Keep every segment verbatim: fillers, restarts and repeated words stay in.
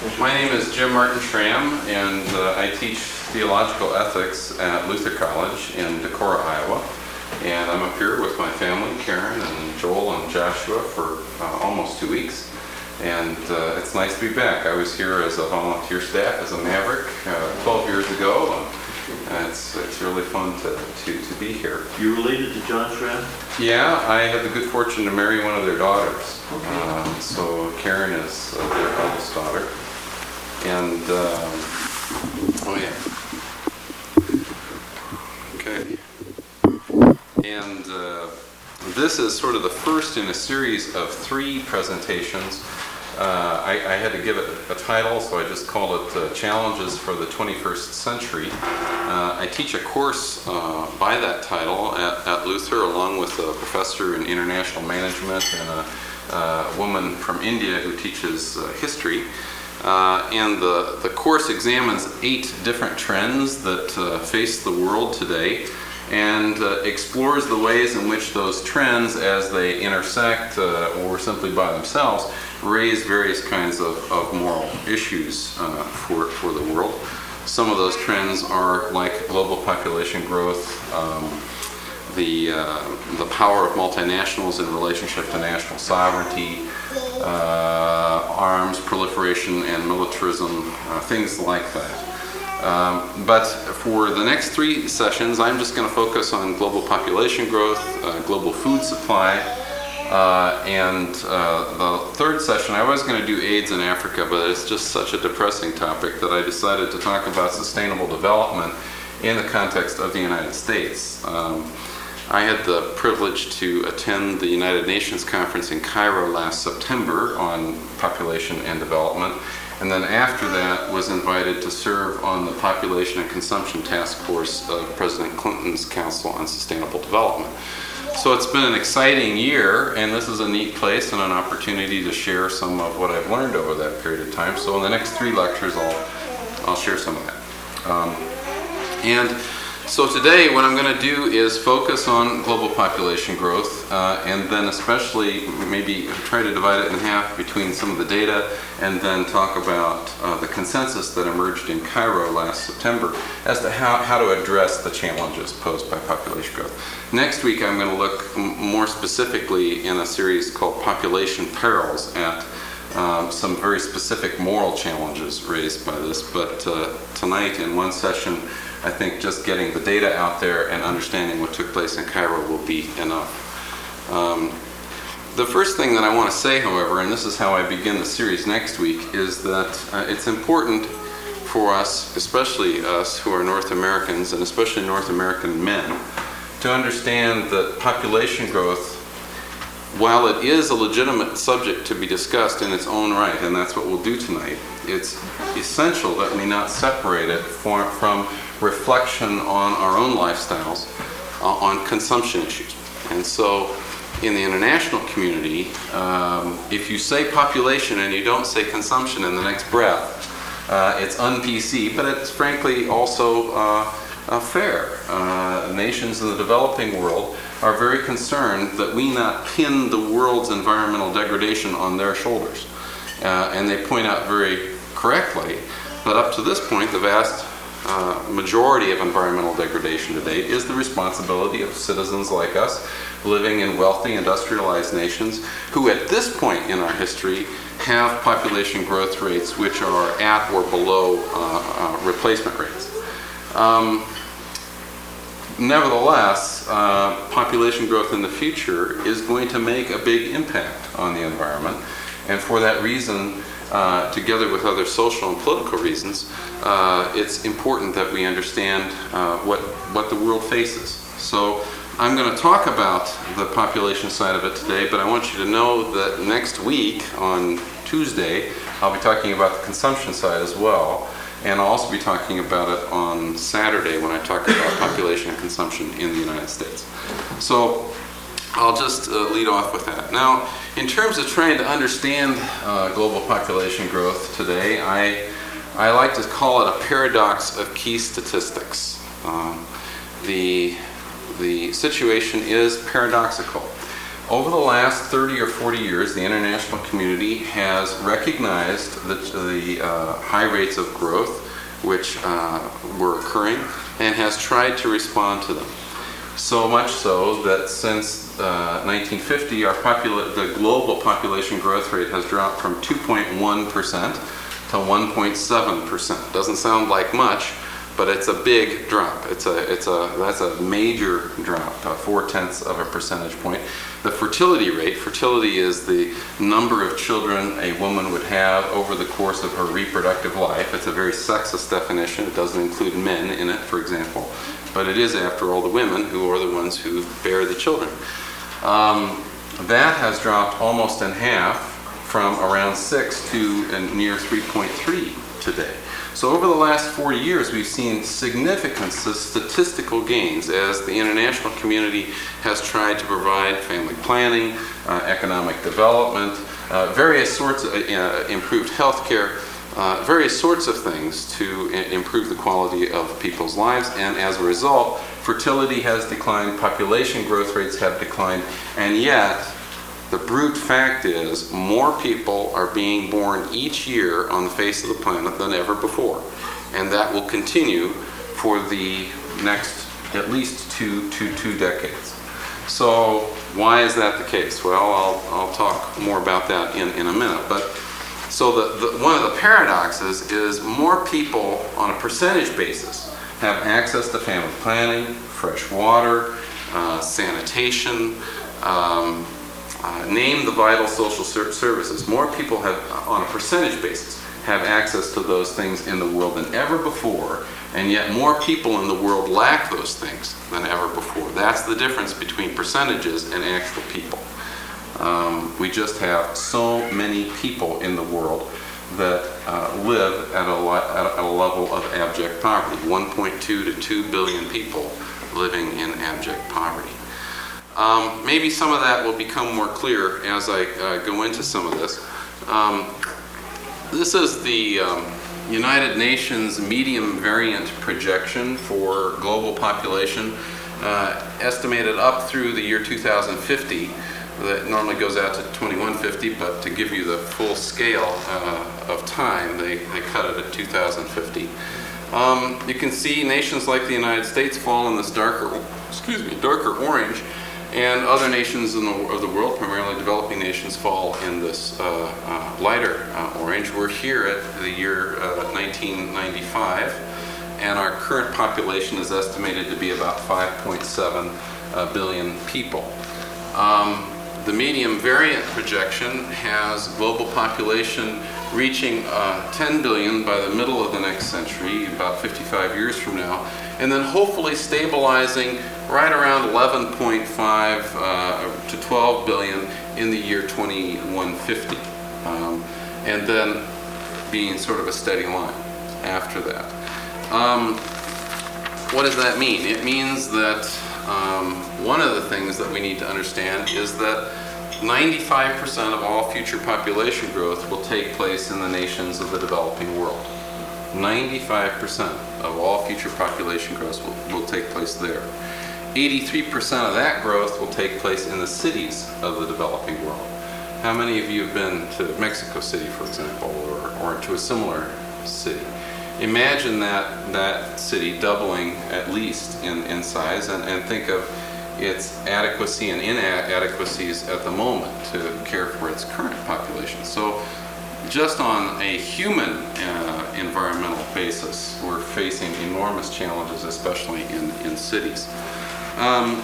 My name is Jim Martin Schramm, and uh, I teach theological ethics at Luther College in Decorah, Iowa. And I'm up here with my family, Karen and Joel and Joshua, for uh, almost two weeks. And uh, it's nice to be back. I was here as a volunteer staff, as a Maverick, uh, twelve years ago. And it's, it's really fun to, to, to be here. You related to John Schramm? Yeah, I had the good fortune to marry one of their daughters. Okay. Um, so Karen is uh, their eldest daughter. And, um, oh yeah. Okay. And uh, this is sort of the first in a series of three presentations. Uh, I, I had to give it a title, so I just called it uh, Challenges for the twenty-first Century. Uh, I teach a course uh, by that title at, at Luther, along with a professor in international management and a, a woman from India who teaches uh, history. Uh, and the, the course examines eight different trends that uh, face the world today, and uh, explores the ways in which those trends, as they intersect uh, or simply by themselves, raise various kinds of, of moral issues uh, for, for the world. Some of those trends are like global population growth, um, the, uh, the power of multinationals in relationship to national sovereignty, uh, arms proliferation and militarism, uh, things like that. Um, but for the next three sessions, I'm just going to focus on global population growth, uh, global food supply, uh, and uh, the third session, I was going to do AIDS in Africa, but it's just such a depressing topic that I decided to talk about sustainable development in the context of the United States. Um, I had the privilege to attend the United Nations conference in Cairo last September on population and development. And then after that was invited to serve on the Population and Consumption Task Force of President Clinton's Council on Sustainable Development. So it's been an exciting year, and this is a neat place and an opportunity to share some of what I've learned over that period of time. So in the next three lectures, I'll, I'll share some of that. Um, and so today what I'm going to do is focus on global population growth, uh, and then especially maybe try to divide it in half between some of the data, and then talk about uh, the consensus that emerged in Cairo last September as to how, how to address the challenges posed by population growth. Next week I'm going to look m- more specifically in a series called Population Perils at um, some very specific moral challenges raised by this, but uh, tonight in one session I think just getting the data out there and understanding what took place in Cairo will be enough. Um, the first thing that I want to say, however, and this is how I begin the series next week, is that uh, it's important for us, especially us who are North Americans, and especially North American men, to understand that population growth, while it is a legitimate subject to be discussed in its own right, and that's what we'll do tonight, it's essential that we not separate it for, from reflection on our own lifestyles, uh, on consumption issues. And so in the international community, um, if you say population and you don't say consumption in the next breath, uh, it's un-P C, but it's frankly also uh, uh, fair. Uh, nations in the developing world are very concerned that we not pin the world's environmental degradation on their shoulders. Uh, and they point out very correctly that up to this point, the vast Uh, majority of environmental degradation today is the responsibility of citizens like us living in wealthy industrialized nations who at this point in our history have population growth rates which are at or below uh, uh, replacement rates. Um, nevertheless, uh, population growth in the future is going to make a big impact on the environment, and for that reason, Uh, together with other social and political reasons, uh, it's important that we understand uh, what, what the world faces. So I'm going to talk about the population side of it today, but I want you to know that next week on Tuesday, I'll be talking about the consumption side as well, and I'll also be talking about it on Saturday when I talk about population and consumption in the United States. So I'll just uh, lead off with that. Now, in terms of trying to understand uh, global population growth today, I, I like to call it a paradox of key statistics. Um, the, the situation is paradoxical. Over the last thirty or forty years, the international community has recognized the, the uh, high rates of growth which uh, were occurring and has tried to respond to them. So much so that since uh, nineteen fifty, our popula- the global population growth rate has dropped from two point one percent to one point seven percent. Doesn't sound like much, but it's a big drop. It's a, it's a, that's a major drop, uh, four tenths of a percentage point. The fertility rate, fertility is the number of children a woman would have over the course of her reproductive life. It's a very sexist definition. It doesn't include men in it, for example. But it is, after all, the women who are the ones who bear the children. Um, that has dropped almost in half from around six to uh, near three point three today. So over the last four years, we've seen significant statistical gains as the international community has tried to provide family planning, uh, economic development, uh, various sorts of uh, improved health care, uh, various sorts of things to I- improve the quality of people's lives. And as a result, fertility has declined, population growth rates have declined, and yet the brute fact is more people are being born each year on the face of the planet than ever before. And that will continue for the next at least two, two, two decades. So why is that the case? Well, I'll, I'll talk more about that in, in a minute. But so the, the, one of the paradoxes is more people on a percentage basis have access to family planning, fresh water, uh, sanitation, um, Uh, name the vital social ser- services. More people have, on a percentage basis, have access to those things in the world than ever before, and yet more people in the world lack those things than ever before. That's the difference between percentages and actual people. Um, we just have so many people in the world that uh, live at a, lo- at a level of abject poverty. one point two to two billion people living in abject poverty. Um, maybe some of that will become more clear as I uh, go into some of this. Um, this is the um, United Nations medium variant projection for global population, uh, estimated up through the year two thousand fifty. That normally goes out to twenty-one fifty, but to give you the full scale uh, of time, they, they cut it at two thousand fifty. Um, you can see nations like the United States fall in this darker, excuse me, darker orange. And other nations in the, of the world, primarily developing nations, fall in this uh, uh, lighter uh, orange. We're here at the year uh, nineteen ninety-five, and our current population is estimated to be about five point seven uh, billion people. Um, the medium variant projection has global population reaching uh, ten billion by the middle of the next century, about fifty-five years from now, and then hopefully stabilizing right around eleven point five uh, to twelve billion in the year twenty-one fifty, um, and then being sort of a steady line after that. Um, what does that mean? It means that um, one of the things that we need to understand is that ninety-five percent of all future population growth will take place in the nations of the developing world. ninety-five percent of all future population growth will, will take place there. eighty-three percent of that growth will take place in the cities of the developing world. How many of you have been to Mexico City, for example, or, or to a similar city? Imagine that, that city doubling at least in, in size, and, and think of its adequacy and inadequacies at the moment to care for its current population. So just on a human uh, environmental basis, we're facing enormous challenges, especially in, in cities. Um,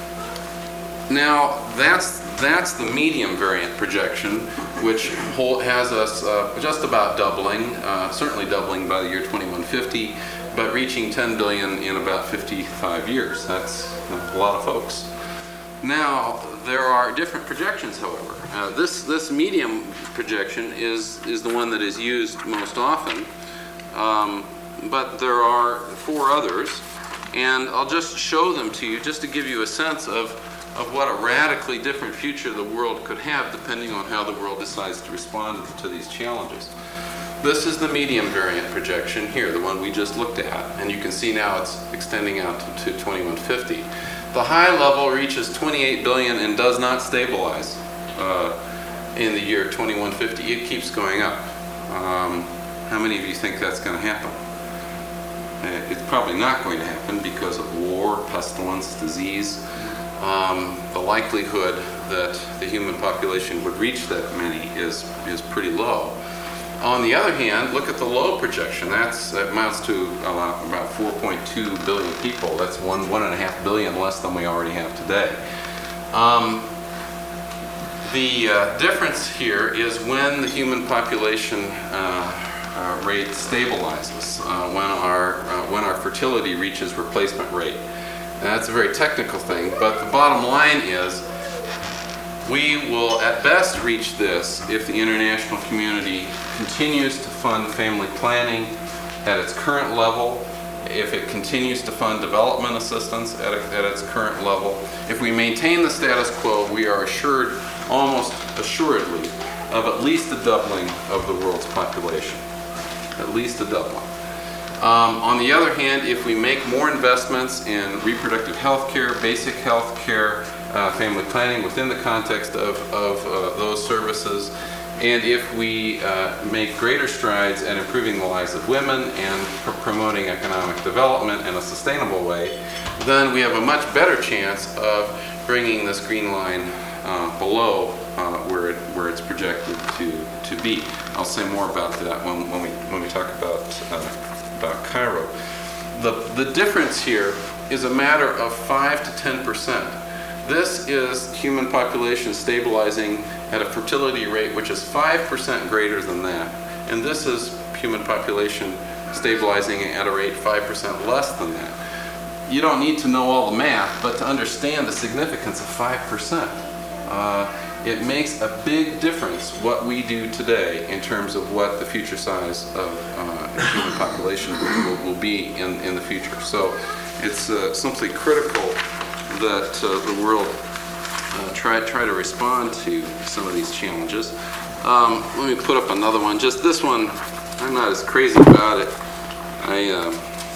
now, that's that's the medium variant projection, which hold, has us uh, just about doubling, uh, certainly doubling by the year twenty-one fifty, but reaching ten billion in about fifty-five years. That's a lot of folks. Now, there are different projections, however. Uh, this this medium projection is, is the one that is used most often, um, but there are four others, and I'll just show them to you just to give you a sense of, of what a radically different future the world could have depending on how the world decides to respond to these challenges. This is the medium variant projection here, the one we just looked at, and you can see now it's extending out to, to twenty-one fifty. The high level reaches twenty-eight billion and does not stabilize uh, in the year twenty-one fifty. It keeps going up. Um, how many of you think that's going to happen? It's probably not going to happen because of war, pestilence, disease. Um, the likelihood that the human population would reach that many is, is pretty low. On the other hand, look at the low projection. That's, that amounts to about, about four point two billion people. That's one, one and a half billion less than we already have today. Um, the uh, difference here is when the human population uh, uh, rate stabilizes, uh, when, our, uh, when our fertility reaches replacement rate. And that's a very technical thing, but the bottom line is we will at best reach this if the international community continues to fund family planning at its current level, if it continues to fund development assistance at, a, at its current level. If we maintain the status quo, we are assured, almost assuredly, of at least a doubling of the world's population. At least a doubling. Um, on the other hand, if we make more investments in reproductive health care, basic health care, uh, family planning within the context of, of uh, those services, and if we uh, make greater strides at improving the lives of women and pr promoting economic development in a sustainable way, then we have a much better chance of bringing this green line uh, below uh, where, it, where it's projected to, to be. I'll say more about that when, when, we, when we talk about uh, about Cairo. The, the difference here is a matter of five to ten percent. This is human population stabilizing at a fertility rate which is five percent greater than that. And this is human population stabilizing at a rate five percent less than that. You don't need to know all the math, but to understand the significance of five percent. Uh, it makes a big difference what we do today in terms of what the future size of uh, human population will, will be in, in the future. So it's uh, simply critical that uh, the world uh, try, try to respond to some of these challenges. Um, let me put up another one. Just this one, I'm not as crazy about it. I, uh,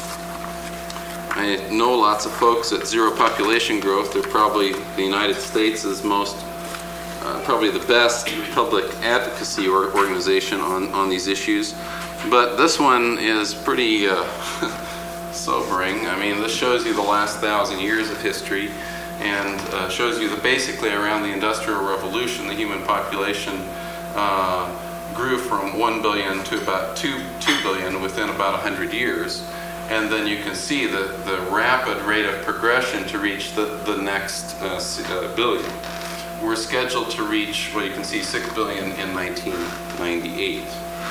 I know lots of folks at Zero Population Growth. They're probably the United States' most Uh, probably the best public advocacy or organization on, on these issues. But this one is pretty uh, sobering. I mean, this shows you the last thousand years of history and uh, shows you that basically around the Industrial Revolution, the human population uh, grew from one billion to about two, two billion within about one hundred years. And then you can see the, the rapid rate of progression to reach the, the next uh, uh, billion. We're scheduled to reach, well, you can see six billion in nineteen ninety-eight.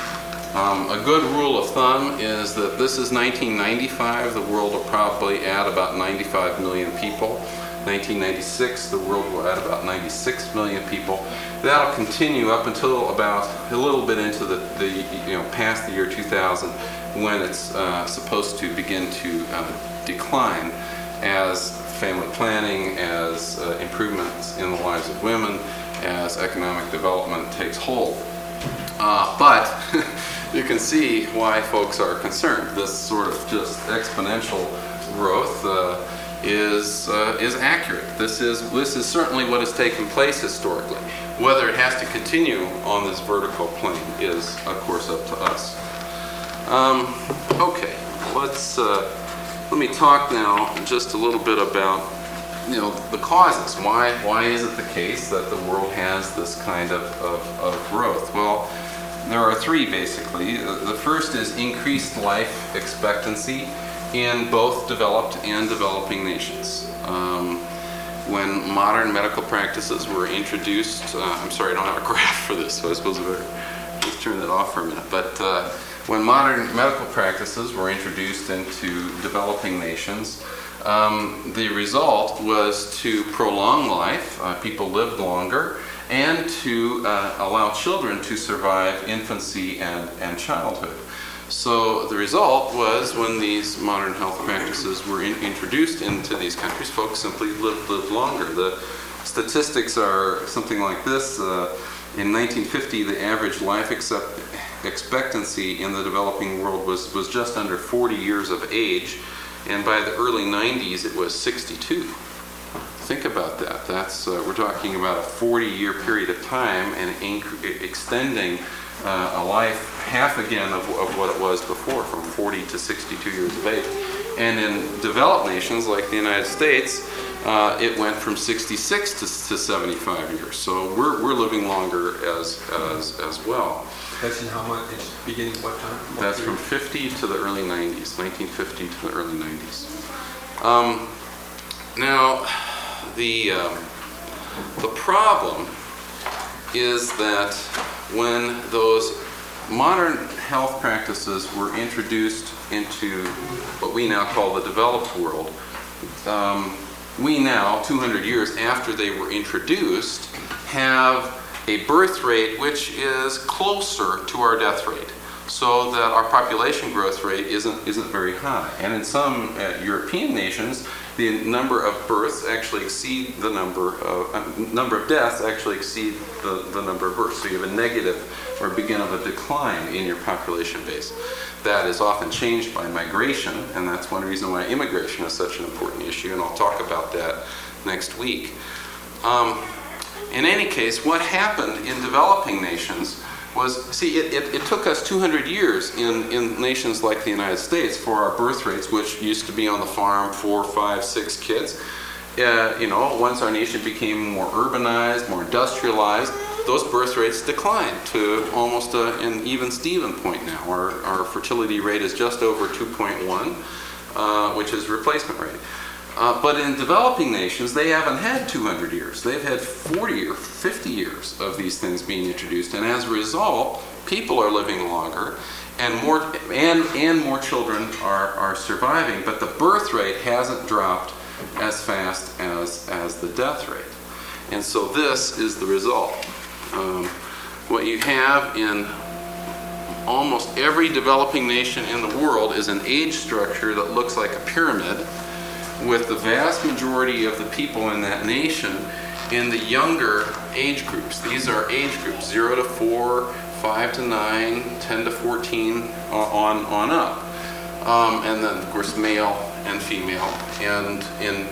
Um, a good rule of thumb is that this is nineteen ninety-five. The world will probably add about ninety-five million people. nineteen ninety-six, the world will add about ninety-six million people. That'll continue up until about a little bit into the, the you know, past the year two thousand, when it's uh, supposed to begin to uh, decline as family planning, as uh, improvements in the lives of women, as economic development takes hold. Uh, but you can see why folks are concerned. This sort of just exponential growth uh, is uh, is accurate. This is this is certainly what has taken place historically. Whether it has to continue on this vertical plane is, of course, up to us. Um, okay, let's. Uh, Let me talk now just a little bit about, you know, the causes. Why, why is it the case that the world has this kind of, of, of growth? Well, there are three basically. The first is increased life expectancy in both developed and developing nations. Um, when modern medical practices were introduced, uh, I'm sorry, I don't have a graph for this, so I suppose I better just turn that off for a minute. But uh, when modern medical practices were introduced into developing nations, um, the result was to prolong life. Uh, people lived longer, and to uh, allow children to survive infancy and, and childhood. So the result was, when these modern health practices were in, introduced into these countries, folks simply lived, lived longer. The statistics are something like this. Uh, in nineteen fifty, the average life accept, expectancy in the developing world was, was just under forty years of age, and by the early nineties it was sixty-two. think about that. That's uh, we're talking about a forty-year period of time and inc- extending uh, a life half again of, of what it was before, from forty to sixty-two years of age. And in developed nations like the United States, uh, it went from sixty-six to, to seventy-five years. So we're we're living longer as as as well. That's in how much? It's beginning what time? What That's period? from fifty to the early nineties, nineteen fifty to the early nineties. Um, now, the um, the problem is that when those modern health practices were introduced into what we now call the developed world, um, we now, two hundred years after they were introduced, have a birth rate which is closer to our death rate, so that our population growth rate isn't isn't very high. And in some uh, European nations, the number of births actually exceed the number of uh, number of deaths actually exceed the, the number of births. So you have a negative or begin of a decline in your population base. That is often changed by migration, and that's one reason why immigration is such an important issue, and I'll talk about that next week. Um, in any case, what happened in developing nations was, see, it, it, it took us two hundred years in, in nations like the United States for our birth rates, which used to be on the farm four, five, six kids. Uh, you know, once our nation became more urbanized, more industrialized, those birth rates declined to almost a, an even Steven point now. Our, our fertility rate is just over two point one, uh, which is replacement rate. Uh, but in developing nations, they haven't had two hundred years. They've had forty or fifty years of these things being introduced, and as a result, people are living longer, and more and and more children are are surviving. But the birth rate hasn't dropped as fast as as the death rate, and so this is the result. Um, what you have in almost every developing nation in the world is an age structure that looks like a pyramid, with the vast majority of the people in that nation in the younger age groups. These are age groups, zero to four, five to nine, ten to fourteen, uh, on, on up. Um, and then, of course, male and female. And in,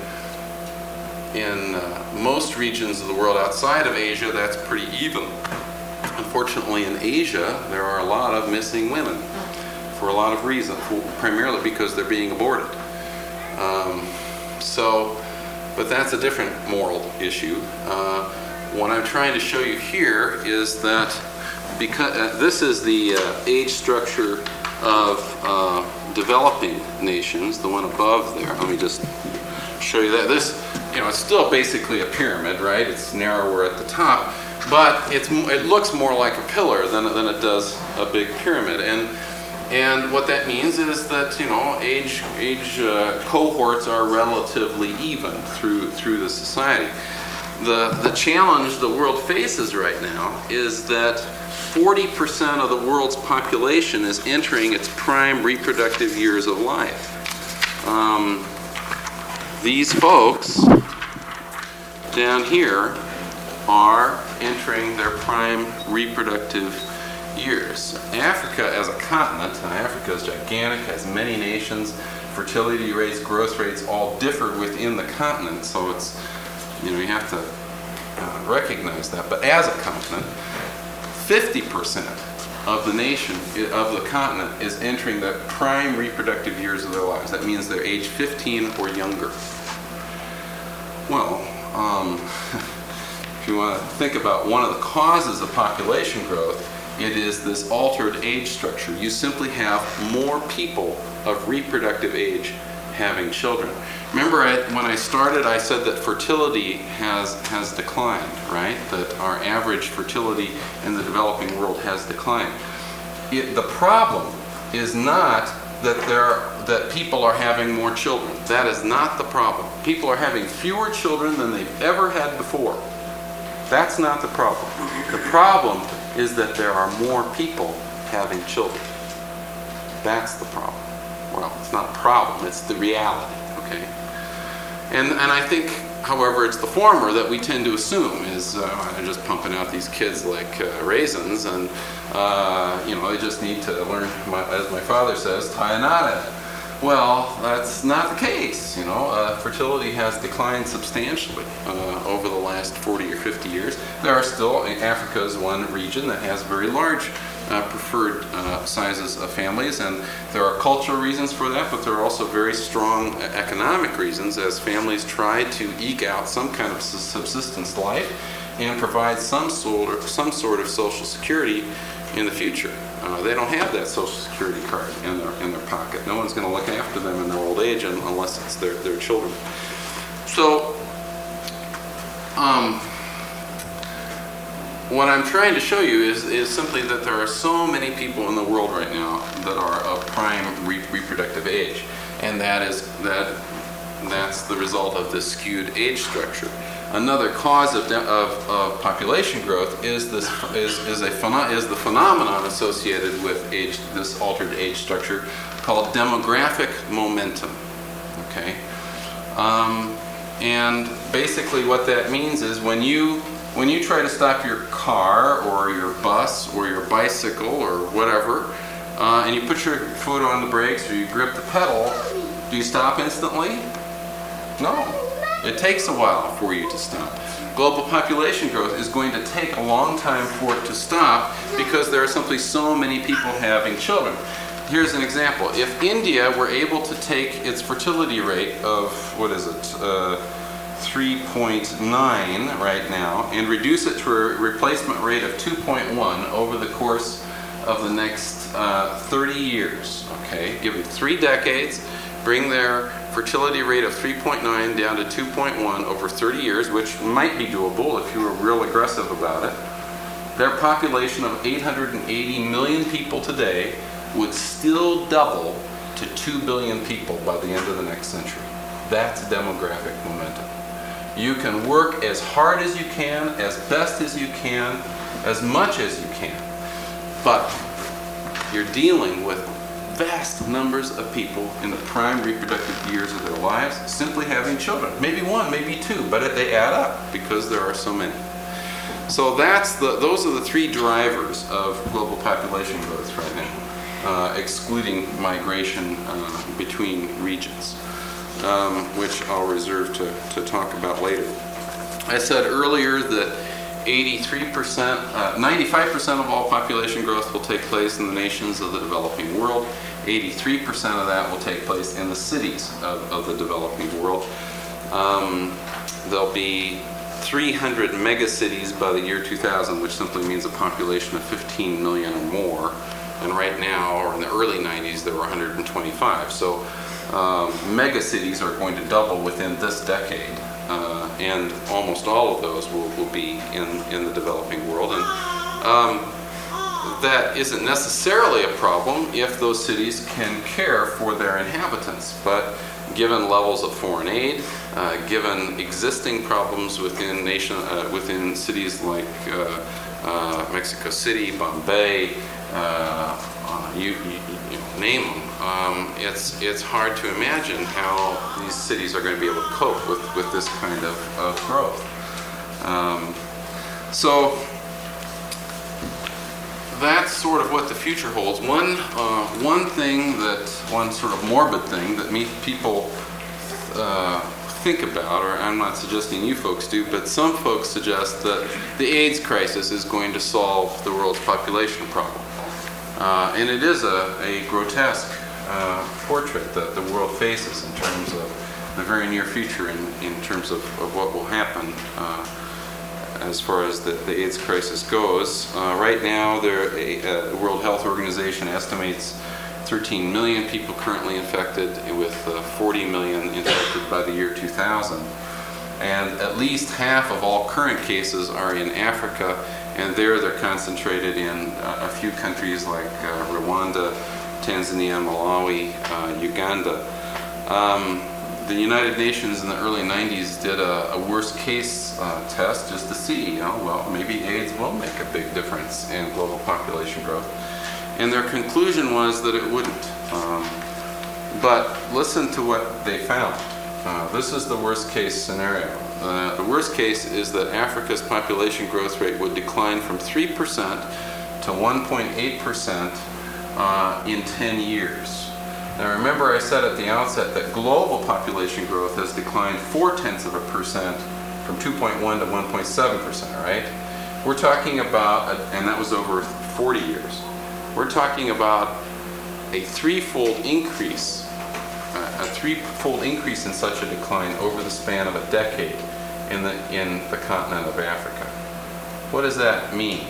in uh, most regions of the world outside of Asia, that's pretty even. Unfortunately, in Asia, there are a lot of missing women for a lot of reasons, primarily because they're being aborted. Um, so, but that's a different moral issue. Uh, what I'm trying to show you here is that because uh, this is the uh, age structure of uh, developing nations, the one above there. Let me just show you that. This, you know, it's still basically a pyramid, right? It's narrower at the top, but it's it looks more like a pillar than than it does a big pyramid. And And what that means is that, you know, age age uh, cohorts are relatively even through through the society. The the challenge the world faces right now is that forty percent of the world's population is entering its prime reproductive years of life. Um, these folks down here are entering their prime reproductive years. Africa as a continent, and Africa is gigantic, has many nations, fertility rates, growth rates all differ within the continent, so it's, you know, you have to uh, recognize that. But as a continent, fifty percent of the nation, of the continent, is entering the prime reproductive years of their lives. That means they're age fifteen or younger. Well, um, if you want to think about one of the causes of population growth, it is this altered age structure. You simply have more people of reproductive age having children. Remember, I, when I started, I said that fertility has has declined, right? That our average fertility in the developing world has declined. It, the problem is not that there that people are having more children. That is not the problem. People are having fewer children than they've ever had before. That's not the problem. The problem is that there are more people having children. That's the problem. Well, it's not a problem, it's the reality, okay? And and I think, however, it's the former that we tend to assume is uh, they're just pumping out these kids like uh, raisins, and uh, you know, they just need to learn, my, as my father says, tie a knot in it. Well, that's not the case. You know, uh, fertility has declined substantially uh, over the last forty or fifty years. There are still, Africa is one region that has very large uh, preferred uh, sizes of families, and there are cultural reasons for that, but there are also very strong economic reasons as families try to eke out some kind of subsistence life and provide some sort of, some sort of social security in the future. Uh, they don't have that Social Security card in their in their pocket. No one's going to look after them in their old age unless it's their, their children. So, um, what I'm trying to show you is, is simply that there are so many people in the world right now that are of prime re reproductive age, and that is that that's the result of this skewed age structure. Another cause of, of, of population growth is this is is a pheno is the phenomenon associated with age this altered age structure called demographic momentum. Okay, um, and basically what that means is when you when you try to stop your car or your bus or your bicycle or whatever, uh, and you put your foot on the brakes or you grip the pedal, do you stop instantly? No. It takes a while for you to stop. Global population growth is going to take a long time for it to stop because there are simply so many people having children. Here's an example. If India were able to take its fertility rate of, what is it, uh, three point nine right now and reduce it to a replacement rate of two point one over the course of the next uh, thirty years, okay, give them three decades, bring their fertility rate of three point nine down to two point one over thirty years, which might be doable if you were real aggressive about it, their population of eight hundred eighty million people today would still double to two billion people by the end of the next century. That's demographic momentum. You can work as hard as you can, as best as you can, as much as you can, but you're dealing with vast numbers of people in the prime reproductive years of their lives simply having children. Maybe one, maybe two, but it, they add up because there are so many. So that's the, those are the three drivers of global population growth right now, uh, excluding migration uh, between regions, um, which I'll reserve to, to talk about later. I said earlier that eighty-three percent, uh, ninety-five percent of all population growth will take place in the nations of the developing world. eighty-three percent of that will take place in the cities of, of the developing world. Um, there'll be three hundred megacities by the year two thousand, which simply means a population of fifteen million or more. And right now, or in the early nineties, there were one hundred twenty-five. So um, megacities are going to double within this decade. Uh, and almost all of those will, will be in, in the developing world. And um, that isn't necessarily a problem if those cities can care for their inhabitants. But given levels of foreign aid, uh, given existing problems within nation, uh, within cities like uh, uh, Mexico City, Bombay, uh, uh, you, you, you name them, um, it's it's hard to imagine how these cities are going to be able to cope with, with this kind of, of growth. Um, so that's sort of what the future holds. One uh, one thing that one sort of morbid thing that me, people uh, think about, or I'm not suggesting you folks do, but some folks suggest that the AIDS crisis is going to solve the world's population problem. Uh, and it is a, a grotesque uh, portrait that the world faces in terms of the very near future, in, in terms of, of what will happen uh, as far as the, the AIDS crisis goes. Uh, right now, the uh, World Health Organization estimates thirteen million people currently infected, with uh, forty million infected by the year two thousand. And at least half of all current cases are in Africa, and there they're concentrated in uh, a few countries like uh, Rwanda, Tanzania, Malawi, uh, Uganda. Um, the United Nations in the early nineties did a, a worst case uh, test just to see, you know, well, maybe AIDS will make a big difference in global population growth. And their conclusion was that it wouldn't. Um, but listen to what they found. Uh, this is the worst case scenario. Uh, the worst case is that Africa's population growth rate would decline from three percent to one point eight percent uh, in ten years. Now remember I said at the outset that global population growth has declined four tenths of a percent from two point one to one point seven percent, right? We're talking about, a, and that was over forty years, we're talking about a threefold increase, uh, a threefold increase in such a decline over the span of a decade in the, in the continent of Africa. What does that mean?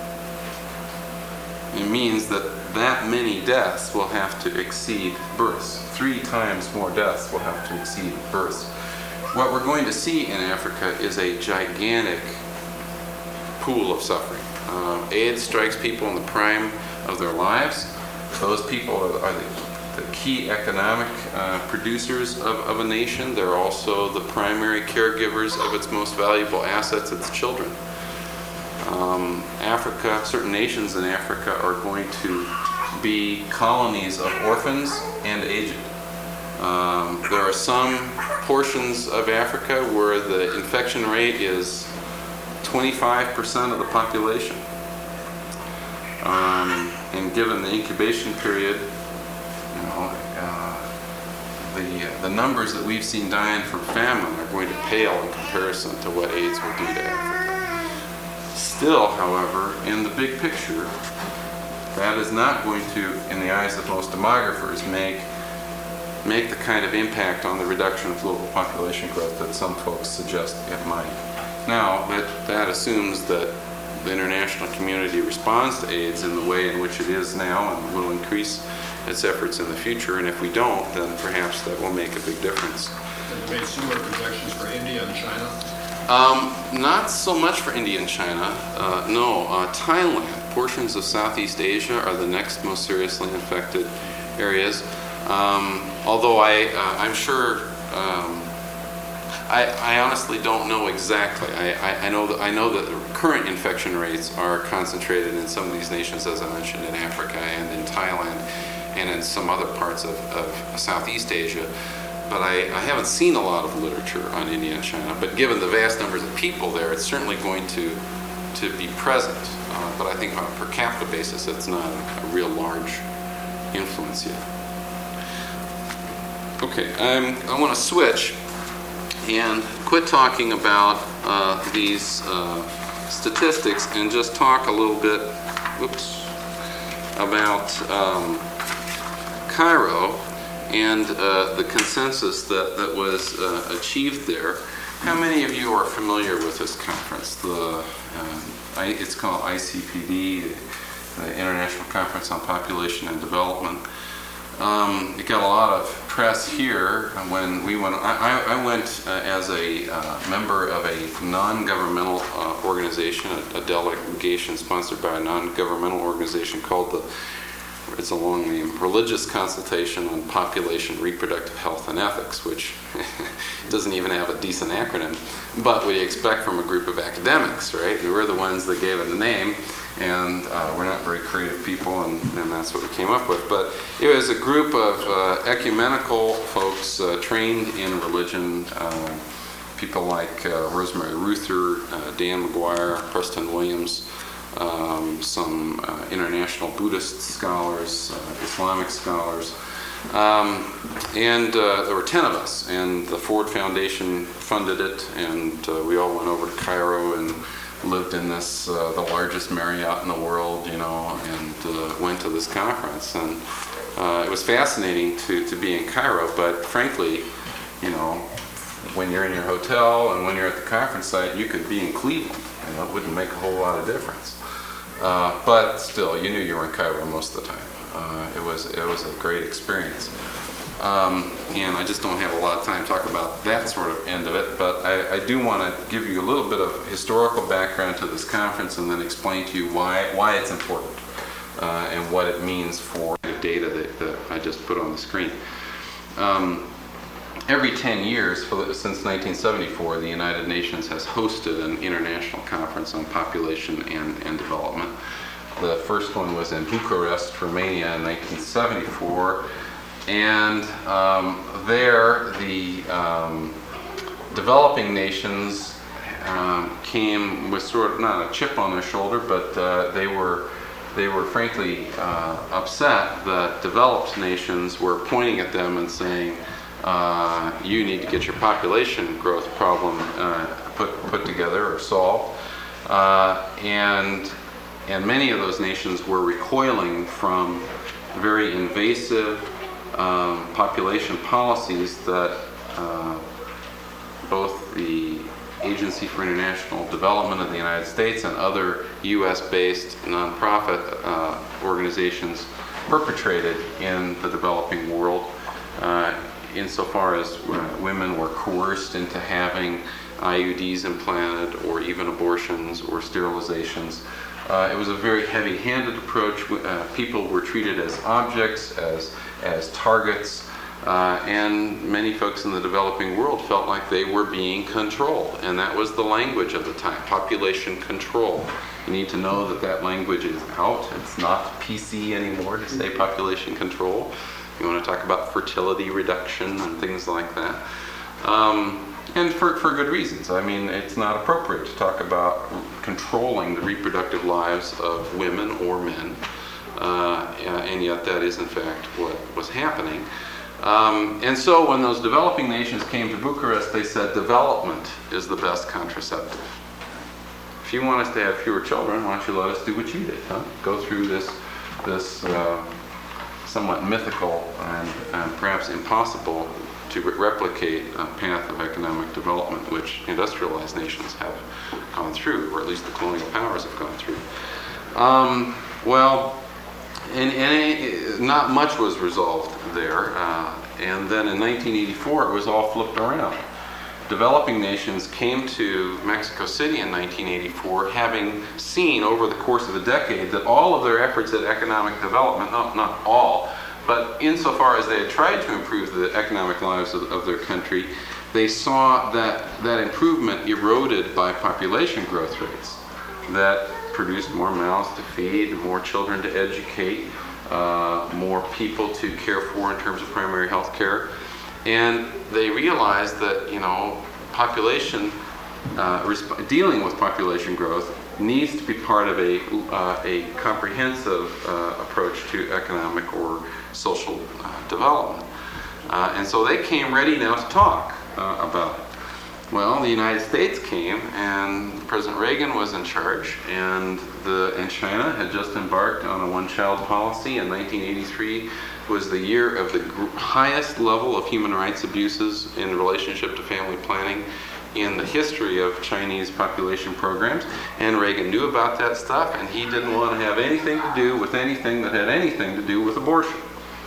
It means that that many deaths will have to exceed births. Three times more deaths will have to exceed births. What we're going to see in Africa is a gigantic pool of suffering. Uh, AIDS strikes people in the prime of their lives. Those people are, are the, the key economic uh, producers of, of a nation. They're also the primary caregivers of its most valuable assets, its children. Um, Africa, certain nations in Africa are going to be colonies of orphans and aged. Um, there are some portions of Africa where the infection rate is twenty-five percent of the population. Um, and given the incubation period, you know, uh, the, the numbers that we've seen dying from famine are going to pale in comparison to what AIDS will do to Africa. Still, however, in the big picture, that is not going to, in the eyes of most demographers, make make the kind of impact on the reduction of global population growth that some folks suggest it might. Now, that, that assumes that the international community responds to AIDS in the way in which it is now and will increase its efforts in the future, and if we don't, then perhaps that will make a big difference. Have you made similar projections for India and China? Um, not so much for India and China, uh, no. Uh, Thailand, portions of Southeast Asia are the next most seriously infected areas. Um, although I, uh, I'm sure, um, I, I honestly don't know exactly. I, I, I know that I know that the current infection rates are concentrated in some of these nations, as I mentioned, in Africa and in Thailand and in some other parts of, of Southeast Asia. But I, I haven't seen a lot of literature on India and China. But given the vast numbers of people there, it's certainly going to to be present. Uh, but I think on a per capita basis, it's not a, a real large influence yet. Okay, um, I want to switch and quit talking about uh, these uh, statistics and just talk a little bit, oops, about um, Cairo and uh, the consensus that, that was uh, achieved there. How many of you are familiar with this conference? The, uh, I, it's called I C P D, the International Conference on Population and Development. Um, it got a lot of press here when we went. I, I went uh, as a uh, member of a non-governmental uh, organization, a, a delegation sponsored by a non-governmental organization called the, it's a long name, Religious Consultation on Population, Reproductive Health and Ethics, which doesn't even have a decent acronym, but what do you expect from a group of academics, right? We were the ones that gave it a name. And uh, we're not very creative people, and, and that's what we came up with. But it was a group of uh, ecumenical folks uh, trained in religion, uh, people like uh, Rosemary Ruther, uh, Dan McGuire, Preston Williams, um, some uh, international Buddhist scholars, uh, Islamic scholars. Um, and uh, there were ten of us, and the Ford Foundation funded it, and uh, we all went over to Cairo and lived in this, uh, the largest Marriott in the world, you know, and uh, went to this conference. And uh, it was fascinating to, to be in Cairo, but frankly, you know, when you're in your hotel and when you're at the conference site, you could be in Cleveland. You know, it wouldn't make a whole lot of difference. Uh, but still, you knew you were in Cairo most of the time. Uh, it was, it was a great experience. Um, and I just don't have a lot of time to talk about that sort of end of it, but I, I do want to give you a little bit of historical background to this conference and then explain to you why, why it's important uh, and what it means for the data that, that I just put on the screen. Um, every ten years, for, since nineteen seventy-four, the United Nations has hosted an international conference on population and, and development. The first one was in Bucharest, Romania in nineteen seventy-four. And um, there, the um, developing nations um, came with sort of, not a chip on their shoulder, but uh, they were they were frankly uh, upset that developed nations were pointing at them and saying, uh, you need to get your population growth problem uh, put, put together or solved. Uh, and, and many of those nations were recoiling from very invasive um, population policies that uh, both the Agency for International Development of the United States and other U S-based nonprofit uh, organizations perpetrated in the developing world, uh, insofar as uh, women were coerced into having I U Ds implanted, or even abortions or sterilizations. Uh, it was a very heavy-handed approach. Uh, people were treated as objects, as, as targets, uh, and many folks in the developing world felt like they were being controlled, and that was the language of the time, population control. You need to know that that language is out. It's not P C anymore to say population control. You want to talk about fertility reduction and things like that. Um, And for, for good reasons. I mean, it's not appropriate to talk about controlling the reproductive lives of women or men, uh, and yet that is in fact what was happening. Um, and so when those developing nations came to Bucharest, they said development is the best contraceptive. If you want us to have fewer children, why don't you let us do what you did, huh? Go through this, this uh, somewhat mythical and, and perhaps impossible to replicate a path of economic development which industrialized nations have gone through, or at least the colonial powers have gone through. Um, well, and, and not much was resolved there, uh, and then in nineteen eighty-four it was all flipped around. Developing nations came to Mexico City in nineteen eighty-four having seen over the course of a decade that all of their efforts at economic development, not, not all, but insofar as they had tried to improve the economic lives of, of their country, they saw that that improvement eroded by population growth rates that produced more mouths to feed, more children to educate, uh, more people to care for in terms of primary health care. And they realized that, you know, population, uh, resp- dealing with population growth needs to be part of a, uh, a comprehensive uh, approach to economic or social uh, development. Uh, and so they came ready now to talk uh, about it. Well, the United States came, and President Reagan was in charge, and, the, and China had just embarked on a one-child policy. In nineteen eighty-three was the year of the gr- highest level of human rights abuses in relationship to family planning in the history of Chinese population programs, and Reagan knew about that stuff, and he didn't want to have anything to do with anything that had anything to do with abortion.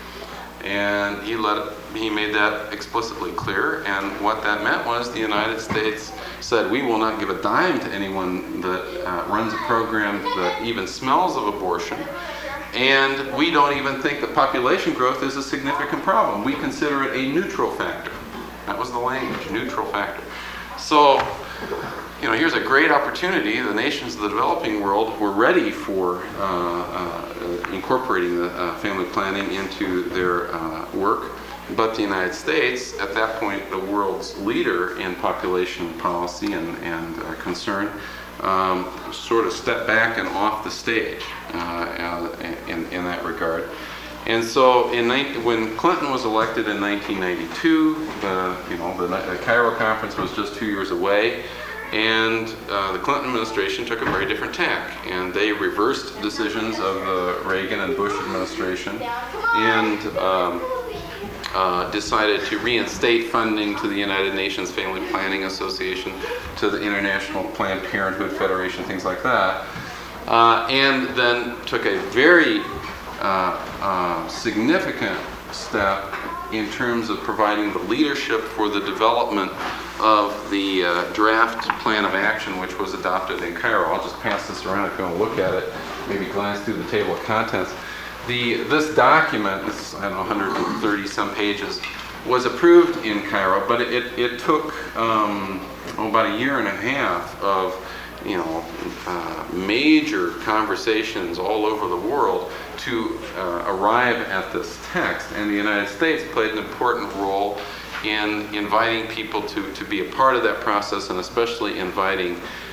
And he let it, he made that explicitly clear, and what that meant was the United States said, we will not give a dime to anyone that uh, runs a program that even smells of abortion, and we don't even think that population growth is a significant problem. We consider it a neutral factor. That was the language, neutral factor. So, you know, here's a great opportunity. The nations of the developing world were ready for uh, uh, incorporating the uh, family planning into their uh, work, but the United States, at that point the world's leader in population policy and, and uh, concern, um, sort of stepped back and off the stage uh, in, in that regard. And so, in nineteen, when Clinton was elected in nineteen ninety-two, the you know the, the Cairo conference was just two years away, and uh, the Clinton administration took a very different tack, and they reversed decisions of the Reagan and Bush administration, and um, uh, decided to reinstate funding to the United Nations Family Planning Association, to the International Planned Parenthood Federation, things like that, uh, and then took a very Uh, uh, significant step in terms of providing the leadership for the development of the uh, draft plan of action, which was adopted in Cairo. I'll just pass this around if you want to look at it, maybe glance through the table of contents. The, this document, this, I don't know, one hundred thirty some pages, was approved in Cairo, but it, it, it took um, oh, about a year and a half of you know, uh, major conversations all over the world to uh, arrive at this text, and the United States played an important role in inviting people to, to be a part of that process, and especially inviting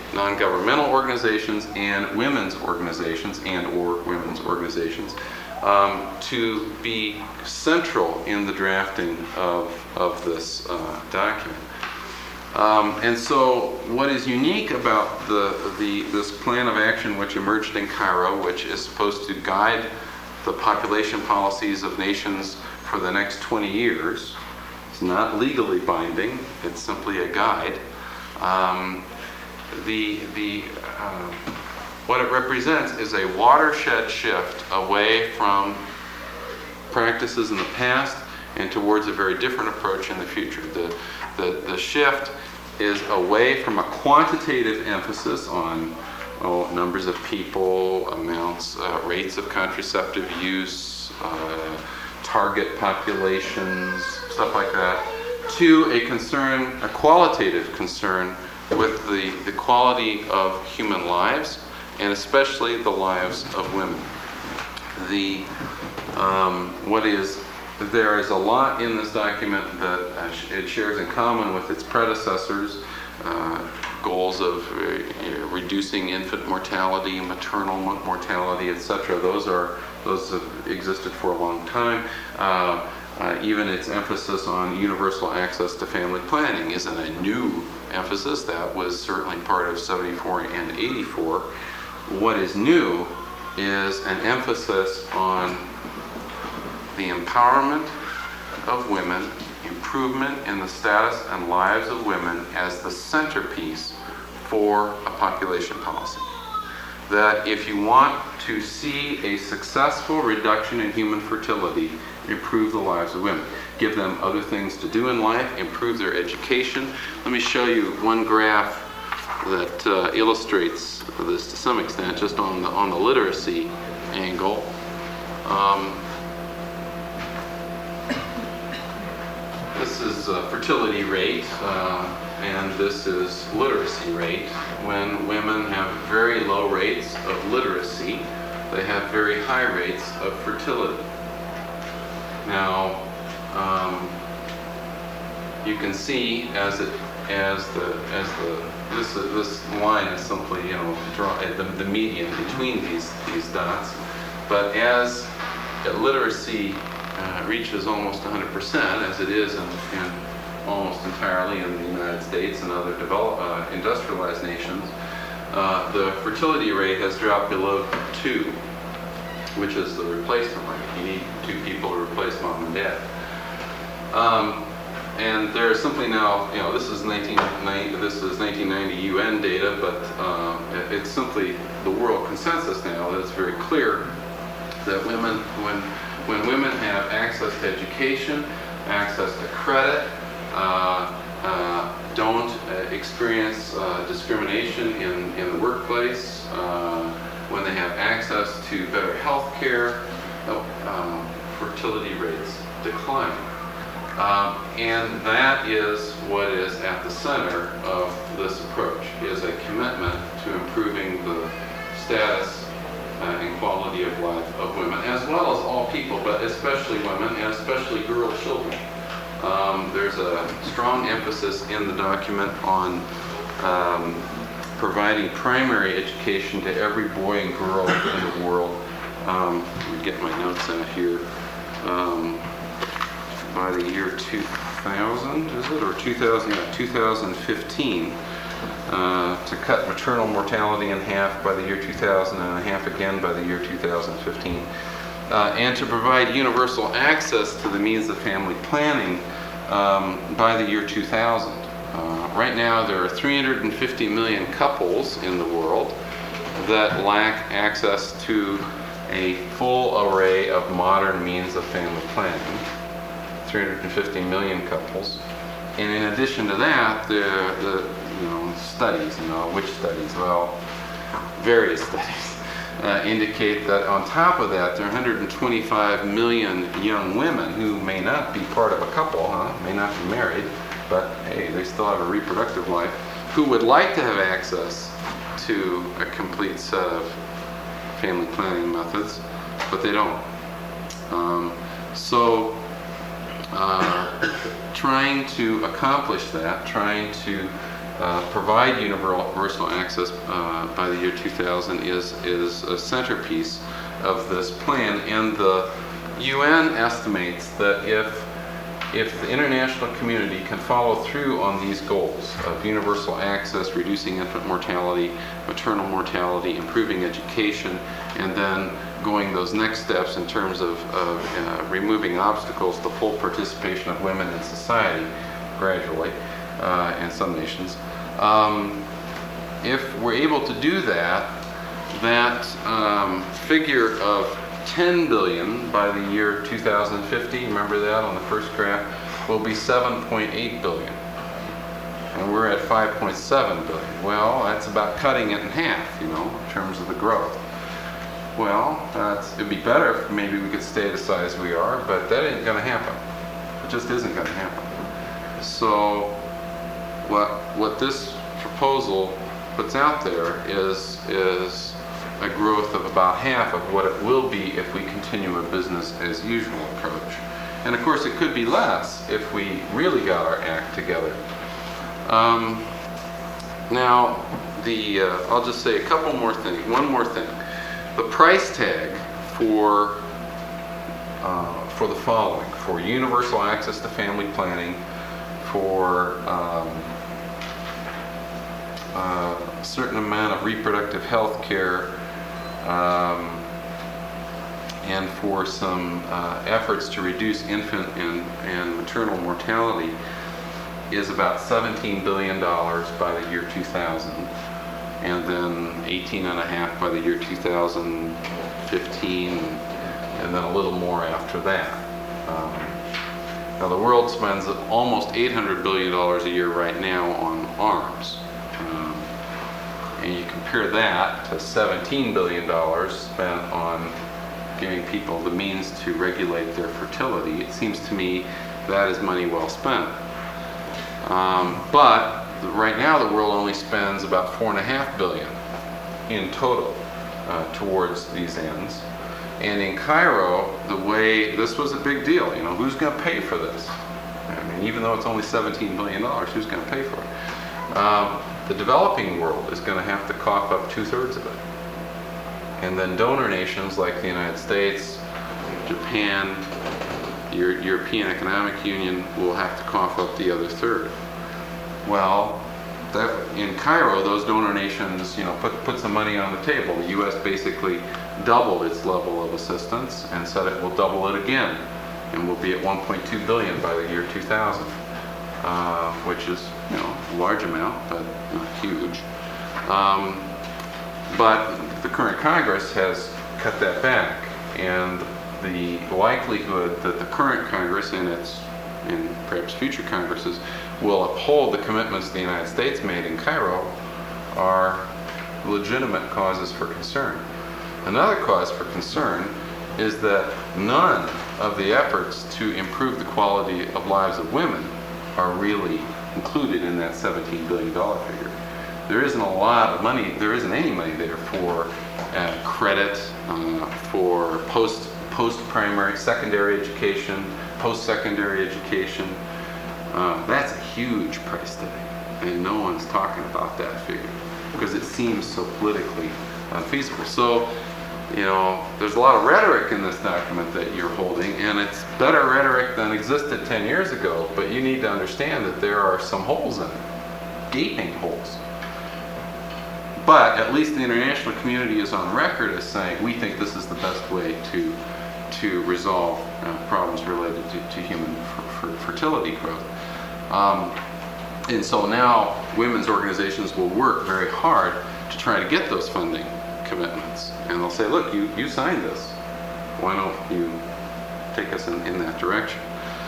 non-governmental organizations and women's organizations and or women's organizations um, to be central in the drafting of, of this uh, document. Um, and so what is unique about the, the, this plan of action which emerged in Cairo, which is supposed to guide the population policies of nations for the next twenty years, it's not legally binding, it's simply a guide. Um, the, the, uh, what it represents is a watershed shift away from practices in the past and towards a very different approach in the future. The, the, the shift is away from a quantitative emphasis on oh, numbers of people, amounts, uh, rates of contraceptive use, uh, target populations, stuff like that, to a concern, a qualitative concern with the, the quality of human lives, and especially the lives of women. The, um, what is, there is a lot in this document that uh, it shares in common with its predecessors, uh, goals of uh, reducing infant mortality, maternal mortality, et cetera. Those are, those have existed for a long time. Uh, uh, even its emphasis on universal access to family planning isn't a new emphasis. That was certainly part of seventy-four and eighty-four. What is new is an emphasis on the empowerment of women, improvement in the status and lives of women as the centerpiece for a population policy. That if you want to see a successful reduction in human fertility, improve the lives of women. Give them other things to do in life, improve their education. Let me show you one graph that uh, illustrates this to some extent, just on the, on the literacy angle. Um, this is uh, fertility rate, uh, and this is literacy rate. When women have very low rates of literacy, they have very high rates of fertility. Now, um, you can see as it as the as the this this line is simply you know draw the, the median between these these dots, but as literacy uh, reaches almost one hundred percent, as it is in, in almost entirely in the United States and other developed uh, industrialized nations, uh, the fertility rate has dropped below two, which is the replacement rate. You need two people to replace mom and dad. Um, and there is simply now, you know, this is nineteen ninety, this is nineteen ninety U N data, but um, it, it's simply the world consensus now that it's very clear that women, when when women have access to education, access to credit, uh, uh, don't uh, experience uh, discrimination in, in the workplace, uh, when they have access to better health care, uh, fertility rates decline. Um, and that is what is at the center of this approach, is a commitment to improving the status uh, and quality of life of women, as well as all people, but especially women, and especially girl children. Um, there's a strong emphasis in the document on um, providing primary education to every boy and girl in the world. Um, let me get my notes out here. Um, by the year two thousand, is it, or two thousand, yeah, two thousand fifteen, uh, to cut maternal mortality in half by the year two thousand and a half again by the year two thousand fifteen, uh, and to provide universal access to the means of family planning um, by the year two thousand. Uh, right now there are three hundred fifty million couples in the world that lack access to a full array of modern means of family planning. three hundred fifty million couples. And in addition to that, the, the you know, studies, you know, which studies? Well, various studies uh, indicate that on top of that, there are one hundred twenty-five million young women who may not be part of a couple, huh? May not be married, but hey, they still have a reproductive life, who would like to have access to a complete set of family planning methods, but they don't. Um, so, Uh, trying to accomplish that, trying to uh, provide universal access uh, by the year two thousand is, is a centerpiece of this plan. And the U N estimates that if If the international community can follow through on these goals of universal access, reducing infant mortality, maternal mortality, improving education, and then going those next steps in terms of, of uh, removing obstacles to full participation of women in society gradually uh, in some nations. Um, if we're able to do that, that um, figure of ten billion by the year two thousand fifty, remember that on the first graph, will be seven point eight billion. And we're at five point seven billion. Well, that's about cutting it in half, you know, in terms of the growth. Well, that's, it'd be better if maybe we could stay the size we are, but that ain't gonna happen. It just isn't gonna happen. So what what this proposal puts out there is is a growth of about half of what it will be if we continue a business as usual approach. And of course it could be less if we really got our act together. Um, now, the uh, I'll just say a couple more things, one more thing. The price tag for, uh, for the following, for universal access to family planning, for um, uh, a certain amount of reproductive health care, Um, and for some uh, efforts to reduce infant and, and maternal mortality is about seventeen billion dollars by the year two thousand, and then eighteen and a half by the year two thousand fifteen, and then a little more after that. Um, now the world spends almost eight hundred billion dollars a year right now on arms. Um, And you compare that to seventeen billion dollars spent on giving people the means to regulate their fertility, it seems to me that is money well spent. Um, but right now the world only spends about four and a half billion in total uh, towards these ends. And in Cairo, the way, this was a big deal, you know, who's going to pay for this? I mean, even though it's only seventeen billion dollars, who's going to pay for it? Um, The developing world is going to have to cough up two-thirds of it. And then donor nations like the United States, Japan, Euro- European Economic Union will have to cough up the other third. Well, that, in Cairo, those donor nations, you know, put, put some money on the table. The U S basically doubled its level of assistance and said it will double it again. And we'll be at one point two billion by the year two thousand. Uh, which is, you know, a large amount, but not huge. Um, but the current Congress has cut that back, and the likelihood that the current Congress and its, and perhaps future Congresses will uphold the commitments the United States made in Cairo are legitimate causes for concern. Another cause for concern is that none of the efforts to improve the quality of lives of women are really included in that seventeen billion dollars figure. There isn't a lot of money, there isn't any money there for uh, credit, uh, for post, post-primary, secondary education, post-secondary education. Uh, that's a huge price tag, and no one's talking about that figure because it seems so politically unfeasible. So, you know, there's a lot of rhetoric in this document that you're holding, and it's better rhetoric than existed ten years ago, but you need to understand that there are some holes in it, gaping holes. But at least the international community is on record as saying, we think this is the best way to to resolve uh, problems related to, to human f- f- fertility growth. Um, and so now women's organizations will work very hard to try to get those funding commitments, and they'll say, look, you, you signed this, why don't you take us in, in that direction?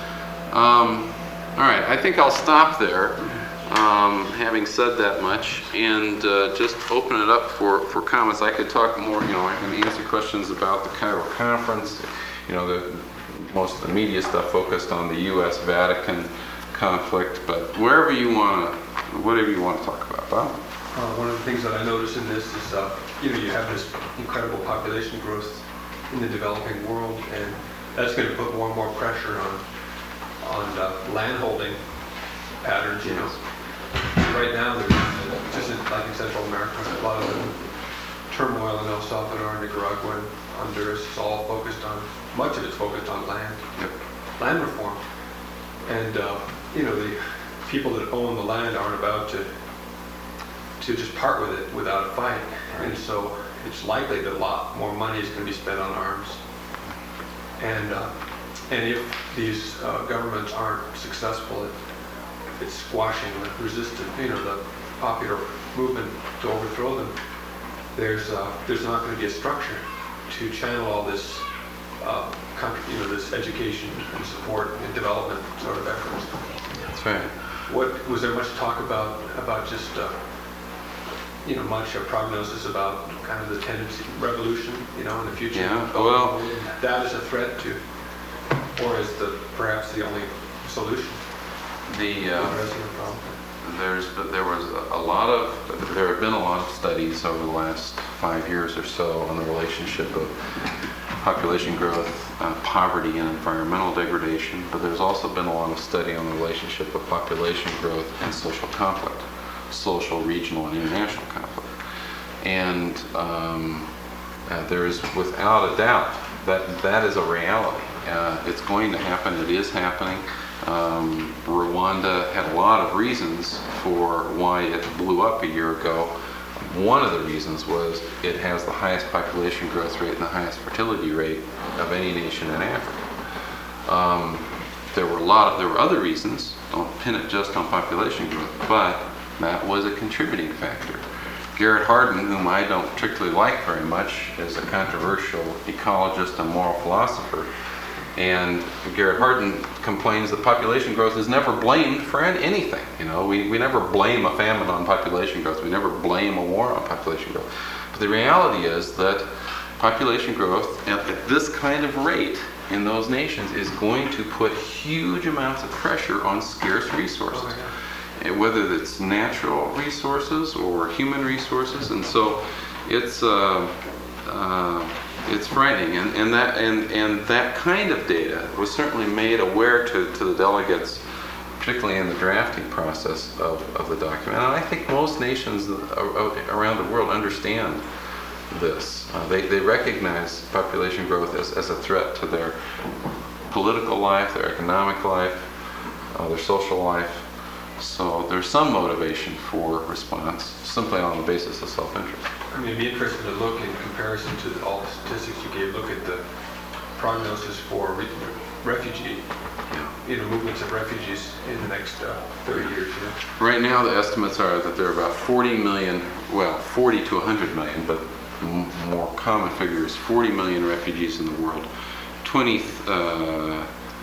Um, all right, I think I'll stop there, um, having said that much, and uh, just open it up for, for comments. I could talk more, you know, I can answer questions about the Cairo conference. You know, the, most of the media stuff focused on the U S Vatican conflict, but wherever you want to, whatever you want to talk about. Bob? Uh, one of the things that I noticed in this is, uh, you know, you have this incredible population growth in the developing world, and that's going to put more and more pressure on on uh, landholding patterns. You know, right now, there's, just in- like in Central America, a lot of the turmoil in El Salvador, Nicaragua, and Honduras is all focused on, much of it's focused on land, Yep. land reform. And, uh, you know, the people that own the land aren't about to, to just part with it without a fight. And so it's likely that a lot more money is going to be spent on arms. And, uh, and if these uh, governments aren't successful at, at squashing the resistance, you know, the popular movement to overthrow them, there's uh, there's not going to be a structure to channel all this, uh, country, you know, this education and support and development sort of efforts. That's right. What was there much talk about about just uh, you know much uh, prognosis about kind of the tendency revolution, you know, in the future? Yeah, well- that is a threat to, or is the perhaps the only solution The to uh, addressing the problem? There's, there was a lot of, there have been a lot of studies over the last five years or so on the relationship of population growth, uh, poverty, and environmental degradation, but there's also been a lot of study on the relationship of population growth and social conflict, social, regional, and international conflict. And um, uh, there is, without a doubt, that that is a reality. Uh, it's going to happen, it is happening. Um, Rwanda had a lot of reasons for why it blew up a year ago. One of the reasons was it has the highest population growth rate and the highest fertility rate of any nation in Africa. Um, there were a lot of, there were other reasons, don't pin it just on population growth, but that was a contributing factor. Garrett Hardin, whom I don't particularly like very much, is a controversial ecologist and moral philosopher. And Garrett Hardin complains that population growth is never blamed for anything. You know, we, we never blame a famine on population growth. We never blame a war on population growth. But the reality is that population growth at, at this kind of rate in those nations is going to put huge amounts of pressure on scarce resources. Oh, yeah. And whether it's natural resources or human resources. And so it's... Uh, uh, It's frightening, and, and that and, and that kind of data was certainly made aware to, to the delegates, particularly in the drafting process of, of the document. And I think most nations around the world understand this. Uh, they, they recognize population growth as, as a threat to their political life, their economic life, uh, their social life. So there's some motivation for response, simply on the basis of self-interest. I mean, it'd be interesting to look in comparison to the, all the statistics you gave, look at the prognosis for re refugee, you know, movements of refugees in the next uh, thirty years. You know? Right now, the estimates are that there are about forty million, well, forty to one hundred million, but m more common figure is forty million refugees in the world. twenty, uh,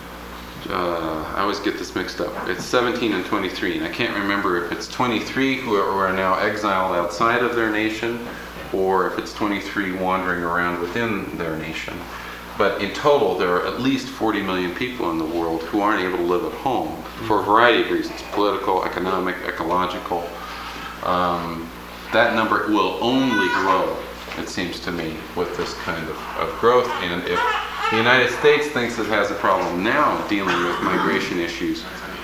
uh, I always get this mixed up. It's seventeen and twenty-three, and I can't remember if it's twenty-three who are, who are now exiled outside of their nation, or if it's twenty-three wandering around within their nation. But in total, there are at least forty million people in the world who aren't able to live at home for a variety of reasons, political, economic, ecological. Um, that number will only grow, it seems to me, with this kind of, of growth. And if the United States thinks it has a problem now dealing with migration issues,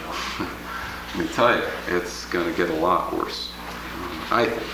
let me tell you, it's going to get a lot worse, I think.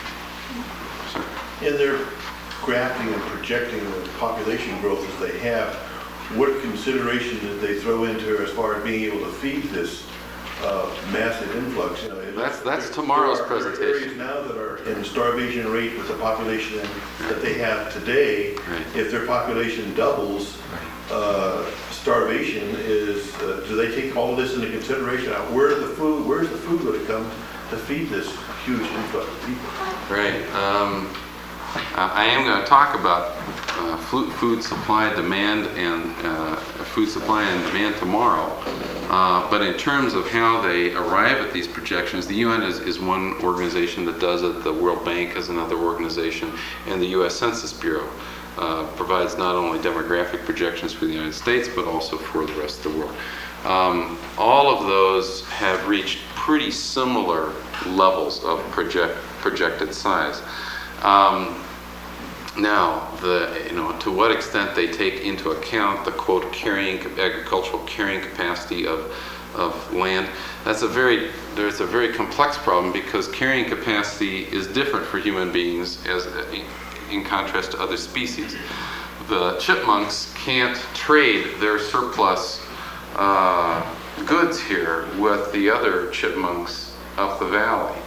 Sure. In their graphing and projecting the population growth as they have, what consideration did they throw into as far as being able to feed this uh, massive influx? You know, it- That's- that's there- tomorrow's there are- there are presentation. areas now that are in starvation rate with the population that they have today. Right. If their population doubles, uh, starvation is, uh, do they take all of this into consideration? Now, where's the food, where's the food going to come to feed this huge influx of people? Right. Um, uh, I am going to talk about uh, food, food supply, demand, and uh, food supply and demand tomorrow. Uh, but in terms of how they arrive at these projections, the U N is, is one organization that does it. The World Bank is another organization, and the U S Census Bureau uh, provides not only demographic projections for the United States, but also for the rest of the world. Um, all of those have reached pretty similar levels of project, projected size. Um, now, the, you know, to what extent they take into account the quote carrying, agricultural carrying capacity of, of land. That's a very, there's a very complex problem because carrying capacity is different for human beings as in contrast to other species. The chipmunks can't trade their surplus uh, goods here with the other chipmunks up the valley.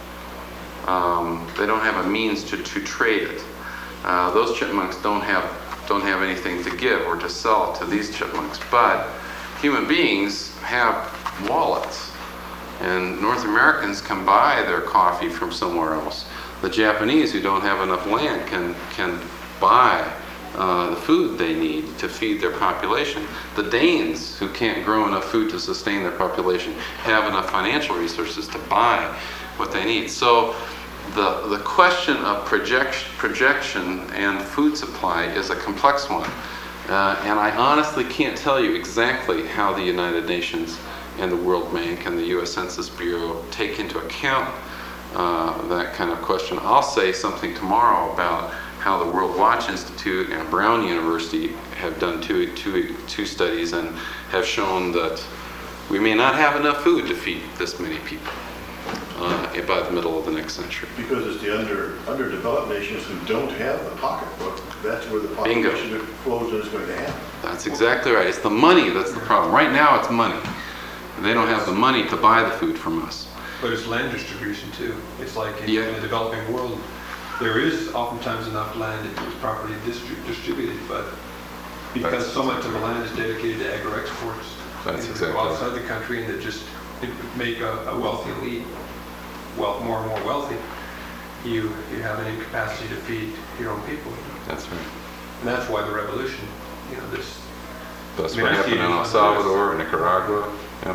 Um, they don't have a means to, to trade it. Uh, those chipmunks don't have don't have anything to give or to sell to these chipmunks, but human beings have wallets, and North Americans can buy their coffee from somewhere else. The Japanese who don't have enough land can can buy uh, the food they need to feed their population. The Danes who can't grow enough food to sustain their population have enough financial resources to buy what they need. So the the question of projection, projection and food supply is a complex one. Uh, and I honestly can't tell you exactly how the United Nations and the World Bank and the U S Census Bureau take into account uh, that kind of question. I'll say something tomorrow about how the World Watch Institute and Brown University have done two, two, two studies and have shown that we may not have enough food to feed this many people uh, by the middle of the next century. Because it's the under underdeveloped nations who don't have the pocketbook. That's where the Bingo. population explosion is going to happen. That's exactly right. It's the money that's the problem. Right now it's money. They don't have the money to buy the food from us. But it's land distribution too. It's like in, Yeah. in the developing world, there is oftentimes enough land that is properly distri- distributed, but because That's so much of the land is dedicated to agro-exports, That's you know, exactly go outside right. the country and that just make a, a wealthy elite well, more and more wealthy, you you have an incapacity to feed your own people. That's right. And that's why the revolution, you know, this. That's I mean, what I see happened it in in El Honduras. Salvador, Nicaragua. Yeah.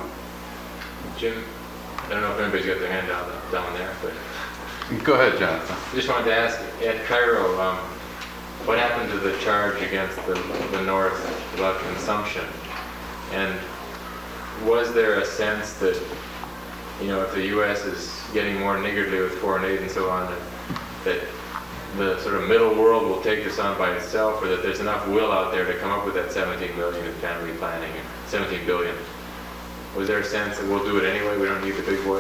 Jim, I don't know if anybody's got their hand down, down there, but Go ahead, Jonathan. just wanted to ask, at Cairo, um, what happened to the charge against the, the North about consumption? And was there a sense that, you know, if the U S is getting more niggardly with foreign aid and so on, that, that the sort of middle world will take this on by itself, or that there's enough will out there to come up with that seventeen million in family planning and seventeen billion? Was there a sense that we'll do it anyway, we don't need the big boys?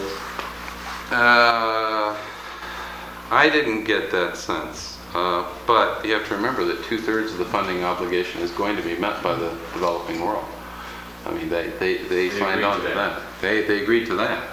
Uh, I didn't get that sense. Uh, but you have to remember that two-thirds of the funding obligation is going to be met by the developing world. I mean, they, they, they, They signed agreed on to to that. that. They, they agreed to that.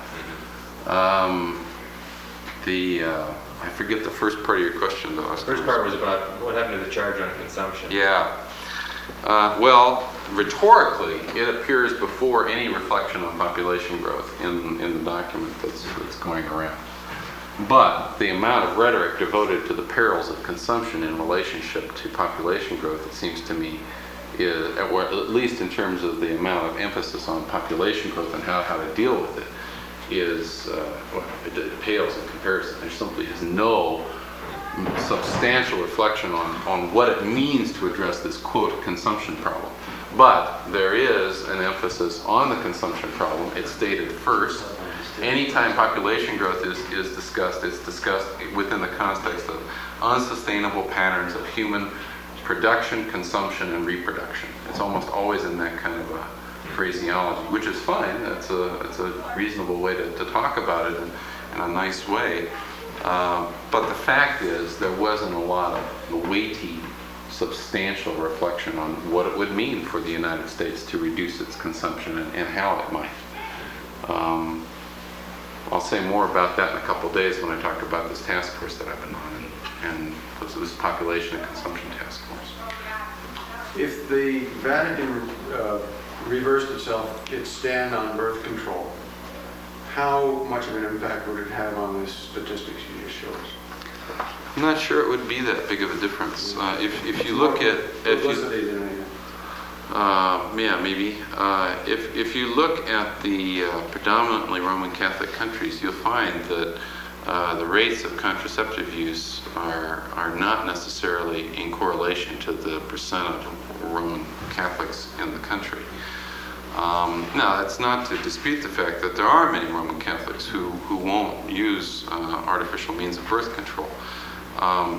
Um, the, uh, I forget the first part of your question, though. First part was about what happened to the charge on consumption. Yeah. Uh, well, rhetorically, it appears before any reflection on population growth in, in the document that's, that's going around. But the amount of rhetoric devoted to the perils of consumption in relationship to population growth, it seems to me, is, or at least in terms of the amount of emphasis on population growth and how, how to deal with it, is, uh, well, it, it pales in comparison. There simply is no substantial reflection on, on what it means to address this, quote, consumption problem. But there is an emphasis on the consumption problem. It's stated first. Anytime population growth is, is discussed, it's discussed within the context of unsustainable patterns of human production, consumption, and reproduction. It's almost always in that kind of a phraseology, which is fine. That's a, it's a reasonable way to, to talk about it in, in a nice way. Um, but the fact is, there wasn't a lot of weighty, substantial reflection on what it would mean for the United States to reduce its consumption and, and how it might. Um, I'll say more about that in a couple of days when I talk about this task force that I've been on, and, and this, this population and consumption task force. If the Vatican uh, reversed itself, its stand on birth control, how much of an impact would it have on the statistics you just showed us? I'm not sure it would be that big of a difference. Uh, if, if you look at... If you, Publicity than anything. Uh, yeah, maybe. Uh, if, if you look at the uh, predominantly Roman Catholic countries, you'll find that uh, the rates of contraceptive use are, are not necessarily in correlation to the percent of Roman Catholics in the country. Um, now, that's not to dispute the fact that there are many Roman Catholics who, who won't use uh, artificial means of birth control. Um,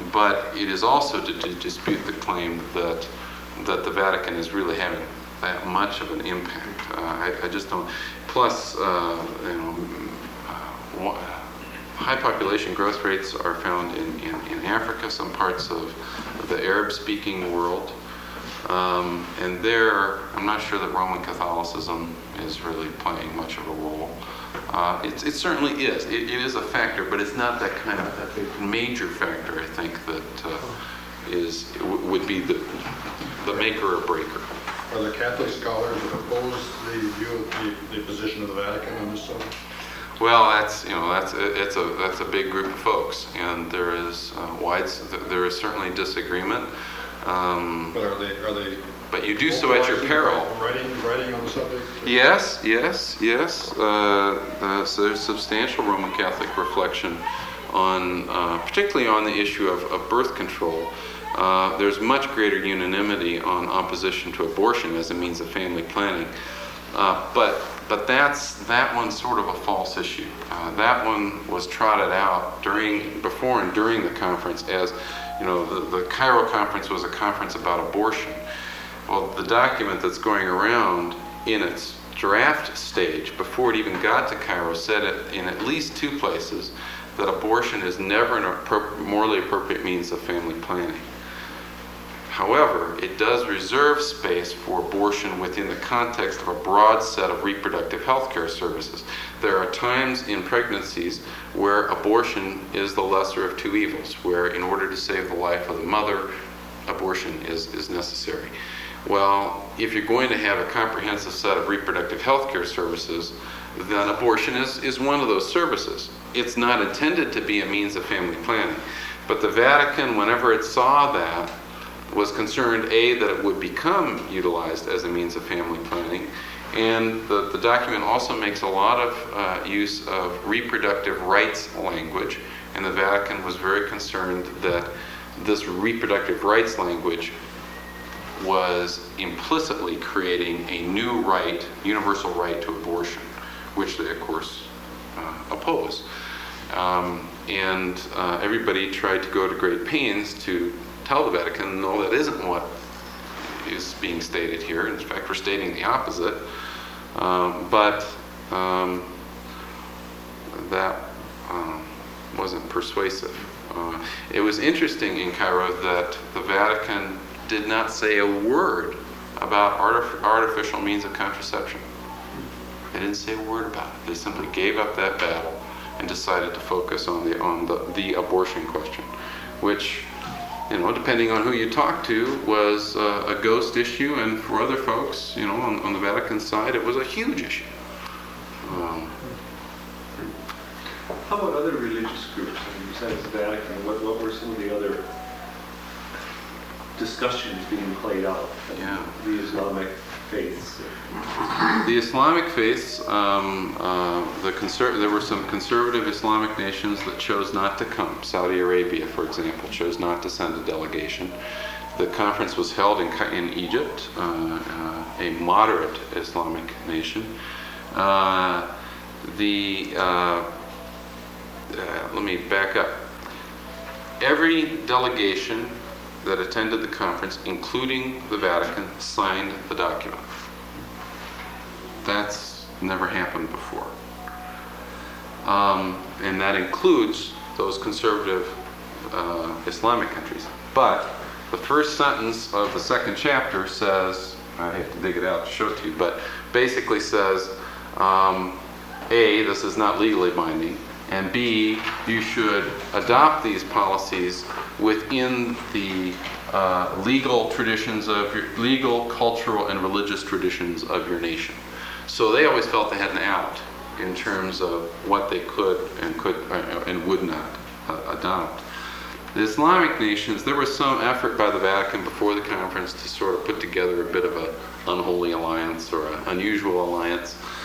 but it is also to, to dispute the claim that that the Vatican is really having that much of an impact. Uh, I, I just don't. Plus, uh, you know, uh, high population growth rates are found in, in, in Africa, some parts of the Arab-speaking world. Um, and there, I'm not sure that Roman Catholicism is really playing much of a role. Uh, it, it certainly is. It, it is a factor, but it's not that kind of that big major factor, I think, that uh, is w- would be the, the maker or breaker. Are there Catholic scholars that oppose the view of the, the position of the Vatican on this subject? Well, that's, you know, that's it's a that's a big group of folks, and there is uh, wide there is certainly disagreement. Um, But are they, are they? but you do so at your peril. Writing, writing on the subject? Yes, yes, yes. Uh, uh, so there's substantial Roman Catholic reflection on, uh, particularly on the issue of, of birth control. Uh, there's much greater unanimity on opposition to abortion as a means of family planning. Uh, but but that's that one's sort of a false issue. Uh, that one was trotted out during, before and during the conference as, you know, the, the Cairo conference was a conference about abortion. Well, the document that's going around in its draft stage, before it even got to Cairo, said it in at least two places that abortion is never an appro- morally appropriate means of family planning. However, it does reserve space for abortion within the context of a broad set of reproductive health care services. There are times in pregnancies where abortion is the lesser of two evils, where in order to save the life of the mother, abortion is, is necessary. Well, if you're going to have a comprehensive set of reproductive health care services, then abortion is, is one of those services. It's not intended to be a means of family planning. But the Vatican, whenever it saw that, was concerned, A, that it would become utilized as a means of family planning, and the, the document also makes a lot of uh, use of reproductive rights language, and the Vatican was very concerned that this reproductive rights language was implicitly creating a new right, universal right to abortion, which they, of course, uh, oppose. Um, and uh, everybody tried to go to great pains to tell the Vatican, no, that isn't what is being stated here. In fact, we're stating the opposite. Um, but um, that um, wasn't persuasive. Uh, it was interesting in Cairo that the Vatican did not say a word about artif- artificial means of contraception. They didn't say a word about it. They simply gave up that battle and decided to focus on the on the, the abortion question, which, you know, depending on who you talk to, was uh, a ghost issue, and for other folks, you know, on, on the Vatican side, it was a huge issue. Um, How about other religious groups? I mean, besides the Vatican, what, what were some of the other discussions being played out? Yeah. The Islamic faiths. The Islamic faiths, um, uh, the conser- there were some conservative Islamic nations that chose not to come. Saudi Arabia, for example, chose not to send a delegation. The conference was held in, in Egypt, uh, uh, a moderate Islamic nation. Uh, the uh, uh, let me back up. Every delegation that attended the conference, including the Vatican, signed the document. That's never happened before. Um, and that includes those conservative uh, Islamic countries. But the first sentence of the second chapter says, I have to dig it out to show it to you, but basically says, um, A, this is not legally binding, and B, you should adopt these policies within the uh, legal traditions of your legal, cultural, and religious traditions of your nation. So they always felt they had an out in terms of what they could and could uh, and would not uh, adopt. The Islamic nations, there was some effort by the Vatican before the conference to sort of put together a bit of an unholy alliance or an unusual alliance.